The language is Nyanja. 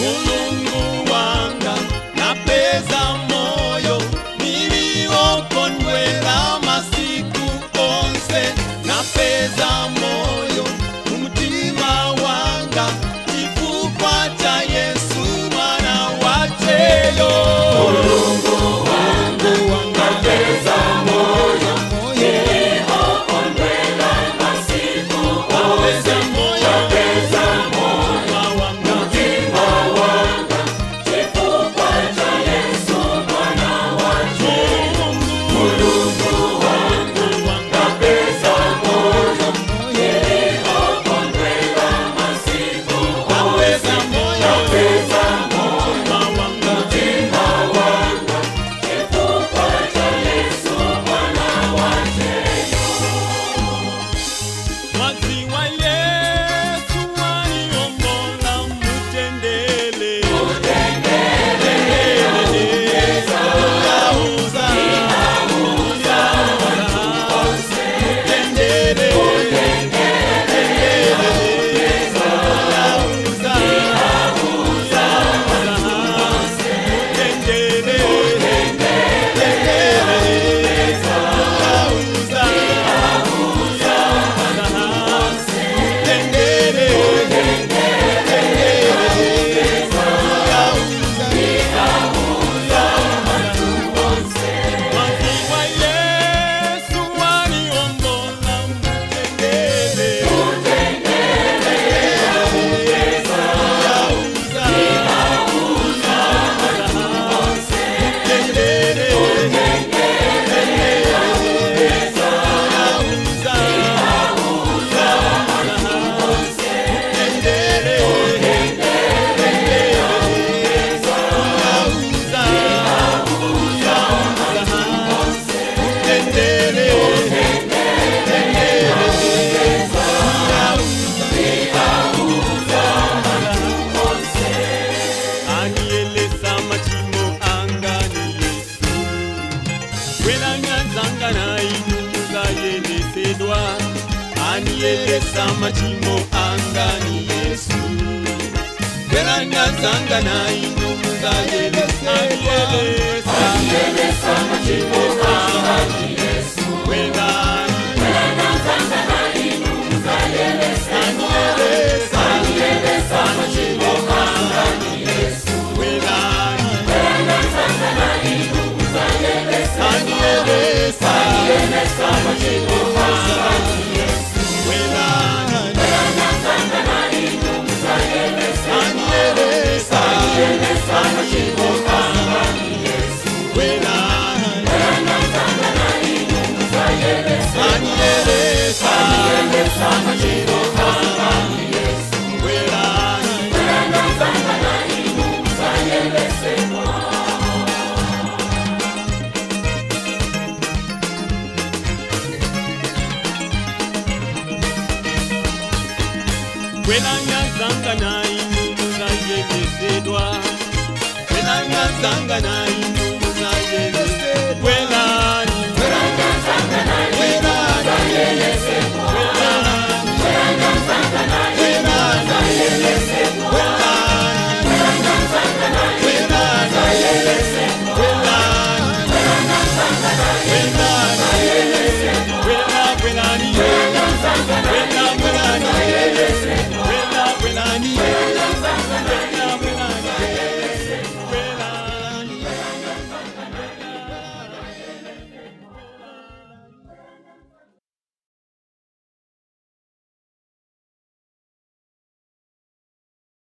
Mulungu wanga napeza moyo niliokondwela masiku onse, napeza moyo umutima wanga chifukwa cha Yesu mwana wacheyo. Mulungu wangu napeza moyo niliokondwela masiku onse, napeza moyo umutima wanga chifukwa cha Yesu mwana wacheyo. Mulungu wangu napeza moyo niliokondwela masiku onse, napeza moyo umutima wanga chifukwa cha Yesu mwana wacheyo. Mwazi wa Yesu waniombola mutendele, Yesu yauza mutendele, Yesu yauza mutendele, anieleza machimo angani Yesu, Veranga zanga na inu anieleza machimo angani Yesu, Veranga zanga na inu anieleza machimo angani Yesu, Veranga zanga na inu anieleza machimo angani Yesu, Veranga zanga na inu anieleza machimo angani Yesu, Veranga zanga na inu anieleza machimo angani Yesu, Veranga zanga na inu anieleza. Veranga zanga na inu anieleza, Veranga zanga na inu